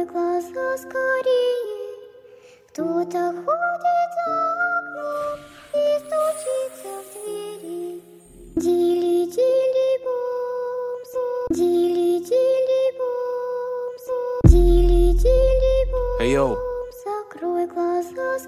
глаза скорее. Кто-то ходит за окном и стучится в двери. Дили-дили-бом, дили-дили-бом, дили-дили-бом. Закрой глаза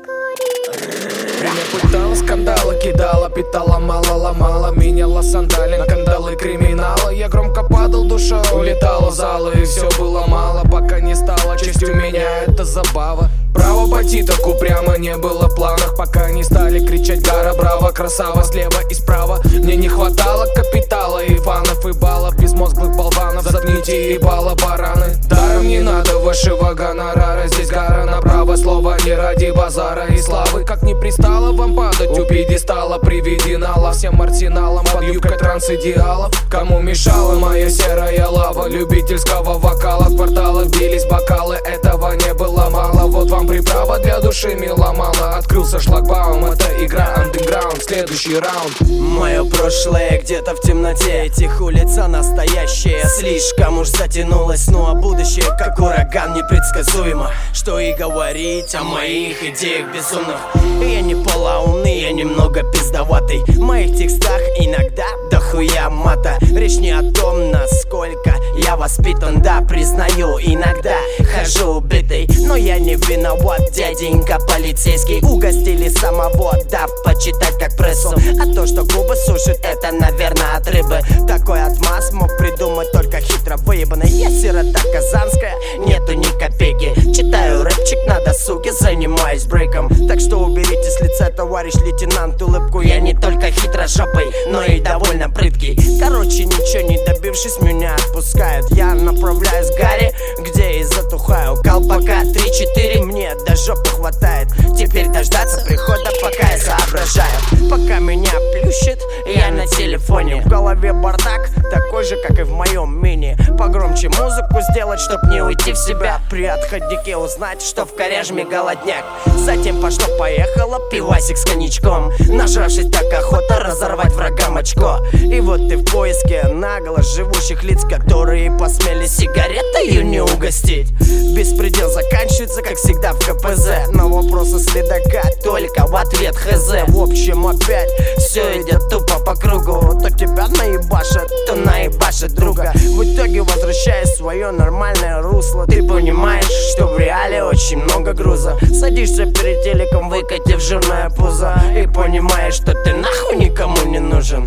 скорее. Время пытала, скандалы кидала, питала мало, ломала, меняла сандали на кандалы криминала. Я громко падал, душа улетала в залы, и все было мало, пока не стала частью меня эта забава. Право пойти так упрямо не было в планах, пока не стали кричать гара, браво, красава, слева и справа. Мне не хватало капитала и фанов, и баллов, безмозглых болванов, заткните ебало бараны. Даром не надо вашего гонорара, здесь гора направо, слово не ради базара и славы. Как не пристало вам падать у пьедестала, приведенала всем арсеналом под юбкой трансидеалов. Кому мешала моя серая лава любительского вокала, в кварталах бились бокалы, этого не было мало. Вот вам приправа для души меломана. Открылся шлагбаум, это игра андеграунд, следующий раунд. Мое прошлое где-то в темноте этих улиц, а настоящее слишком уж затянулось. Ну а будущее как ураган непредсказуемо. Что и говорить о моих идеях безумных. Я не полоумный, я немного пиздоватый. В моих текстах иногда дохуя мата. Речь не о том, насколько я воспитан, да, признаю, иногда хожу убитый, но я не виноват, дяденька полицейский. Угостили самого, да, почитать как прессу. А то, что губы сушит, это, наверное, от рыбы. Такой отмаз мог придумать только хитро выебанный. Я сирота казанская, нету ни копейки. Читаю рэпчик на досуге, занимаюсь брейком. Так что уберите с лица, товарищ лейтенант, улыбку. Я не только хитрожопый, но и довольно прыткий. Короче, ничего не добившись, меня отпускают. Я направляюсь к Гарри, где и затухаю. Колпака 3-4 мне до жопы хватает. Теперь дождаться прихода, пока я соображаю. Пока меня плющит, я на телефоне. В голове бардак, такой же, как и в моем мини. Погромче музыку сделать, чтоб не уйти в себя. При отходнике узнать, что в коряжме голодняк. Затем пошло-поехало пивасик с коньячком. Нажравшись, так охота разорвать врагам очко. И вот ты в поиске нагло живущих лиц, которые посмели сигаретою не угостить. Беспредел заканчивается, как всегда, в КПЗ. На вопросы следака только в ответ хз. В общем, опять все идет тупо по кругу. То тебя наебашат, то наебашат друга. В итоге возвращаясь в свое нормальное русло. Ты понимаешь, что в реале очень много груза. Садишься перед телеком, выкатив жирное пузо, и понимаешь, что ты нахуй никому не нужен.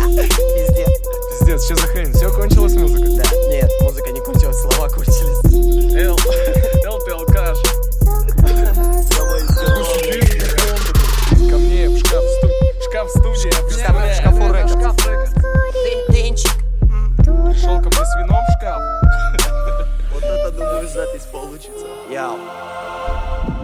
Пиздец. Пиздец, что за хрень? Все, кончилась музыка? Да, нет, музыка не кончилась, слова кончились. ЛПЛКаш. Ко мне в шкаф-студия. В шкафу рэк. Дынчик. Шелком и свином в шкаф. Вот это, думаю, запись получится. Яу.